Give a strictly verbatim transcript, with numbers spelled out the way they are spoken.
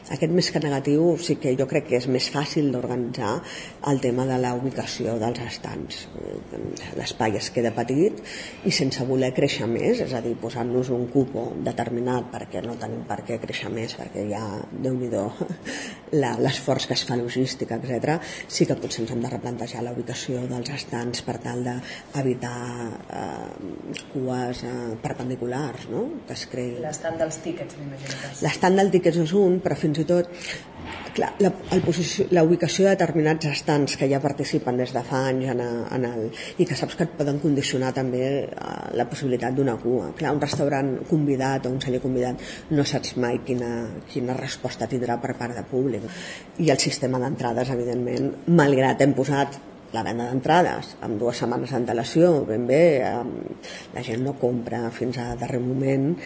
Aquest més que negatiu sí que jo crec que és més fàcil d'organitzar el tema de la ubicació dels estants. L'espai es queda petit i sense voler créixer més, és a dir, posant-nos un cupo determinat perquè no tenim per què créixer més, perquè ja, Déu-n'hi-do, l'esforç que es fa logístic, etcètera, sí que potser ens hem de replantejar la ubicació dels estants per tal d'evitar eh, cues eh, perpendiculars, no? Que es creï. L'estant dels tíquets, m'imagino que és. L'estant dels tíquets és un, però fins i tot clar, la, el posició, la ubicació de determinats estants que ja participen des de fa anys en, a, en el, i que saps que et poden condicionar també a la possibilitat d'una cua. Clar, un restaurant convidat o un celler convidat no saps mai quina, quina resposta tindrà per part de públic. I el sistema d'entrades, evidentment, malgrat hem posat la venda d'entrades amb dues setmanes d'antelació, ben bé, la gent no compra fins a darrer moment.